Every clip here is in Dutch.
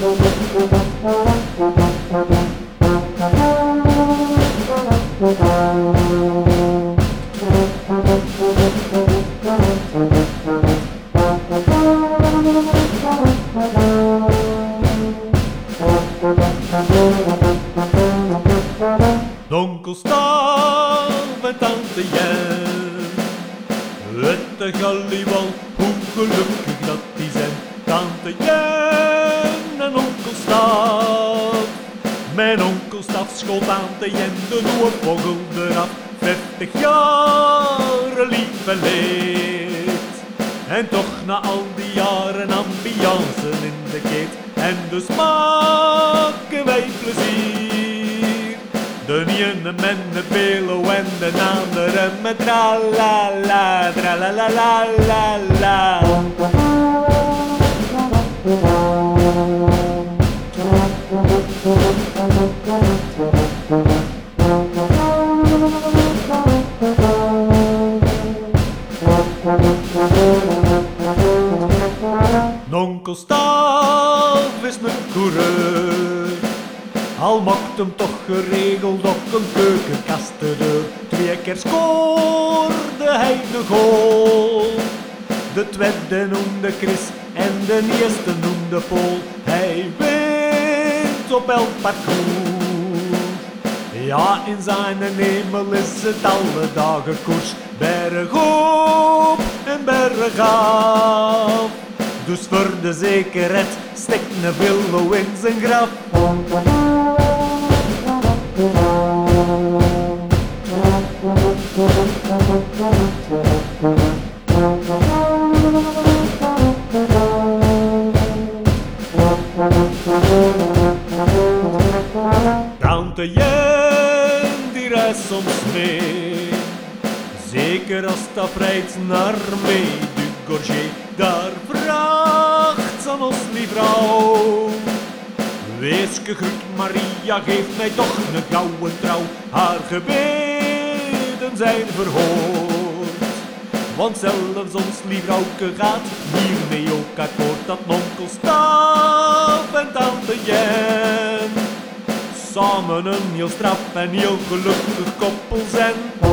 Onkel Staal en tante Jen, uit de Galliewan, hoe gelukkig dat die zijn. Tante Jen en onkel Staal. Mijn onkel Staal schoot tante Jen de nieuwe vogel eraf. 50 jaren lief en leed. En toch na al die jaren ambiance in de keet. En dus maken wij plezier. De ene met de pelo en de andere met tra-la-la, tra-la-la-la-la-la. Onkel Staal is een coureur, al mocht hem toch geregeld op een keukenkastendeur. 2 keer scoorde hij de goal, de tweede noemde Chris en de eerste noemde Paul. Hij wint op elk parcours, ja in zijn hemel is het alle dagen koers. Bergop en bergaf, dus voor de zekerheid steekt een willow in zijn graf. Tante Jen die reist soms mee, zeker als dat rijdt naar mee du Gorgé. Daar vraagt ze aan ons lievrouw: wees gegroet Maria, geef mij toch een gouden trouw. Haar gebeden zijn verhoord, want zelfs ons lievrouwke gaat hiermee ook akkoord. Dat onkel Staaf en tante Jen samen een heel straf en heel gelukkig koppel zijn.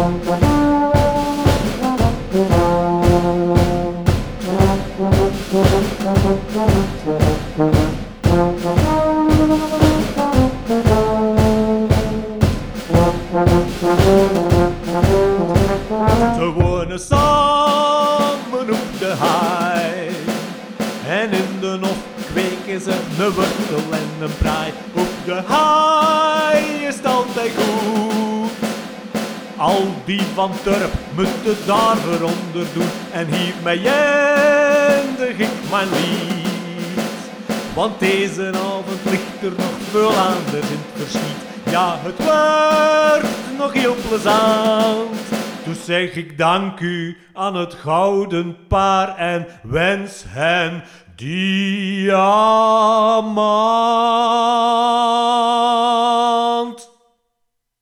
Ze wonen samen op de haai en in de nof kweken ze een wortel en een praai. Op de haai is het altijd goed, al die van Turp moeten daar eronder doen. En hiermee eindig ik mijn lied, want deze avond ligt er nog veel anders in het verschiet. Ja, het wordt nog heel plezant, dus zeg ik dank u aan het gouden paar en wens hen diamant.